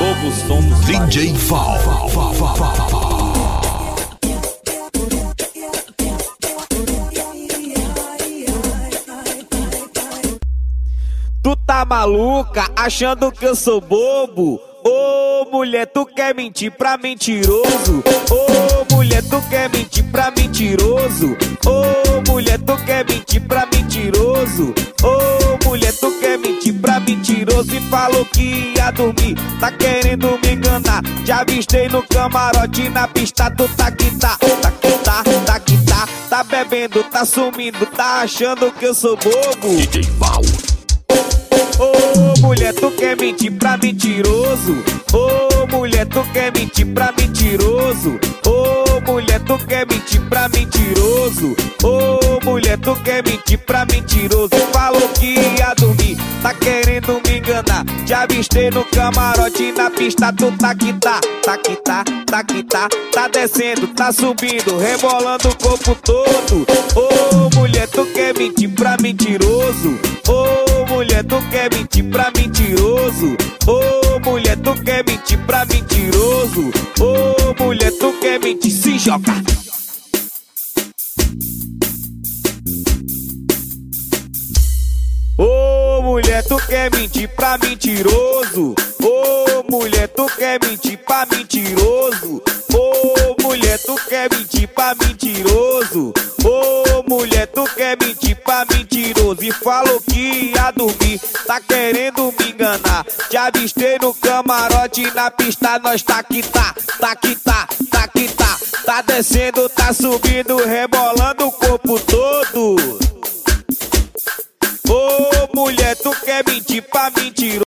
Novo som dos DJ Val. Tu tá maluca, achando que eu sou bobo? Ô mulher, tu quer mentir pra mentiroso? Ô mulher, tu quer mentir pra mentiroso? Ô mulher, tu quer mentir pra mentiroso? Ô mulher, tu quer mentir pra mentiroso? E falou que ia dormir, tá querendo me enganar. Já avistei no camarote, na pista tu tá que tá, tá que tá, tá que tá. Tá bebendo, tá sumindo, tá achando que eu sou bobo? DJ Val. Ô mulher, tu quer mentir pra mentiroso? Ô mulher, tu quer mentir pra mentiroso? Ô mulher, tu quer mentir pra mentiroso? Ô mulher, tu quer mentir pra mentiroso? Falou que ia dormir, tá querendo me enganar. Já avistei no camarote, na pista tu tá que tá, tá que tá, tá que tá. Tá descendo, tá subindo, rebolando o corpo todo. Ô mulher, tu quer mentir pra mentiroso? Ô mulher, tu quer mentir pra mentiroso? Ô mulher, tu quer mentir pra mentiroso? Ô mulher, tu quer mentir, se joga. Ô mulher, tu quer mentir pra mentiroso? Ô mulher, tu quer mentir pra mentiroso? Ô mulher, tu quer mentir pra mentiroso? Ô mulher, tu quer mentir pra mentiroso? E falou que ia dormir, tá querendo me enganar. Já avistei no camarote, na pista nós tá que tá, tá que tá, tá que tá. Tá descendo, tá subindo, rebolando o corpo todo. Ô mulher, tu quer mentir pra mentiroso?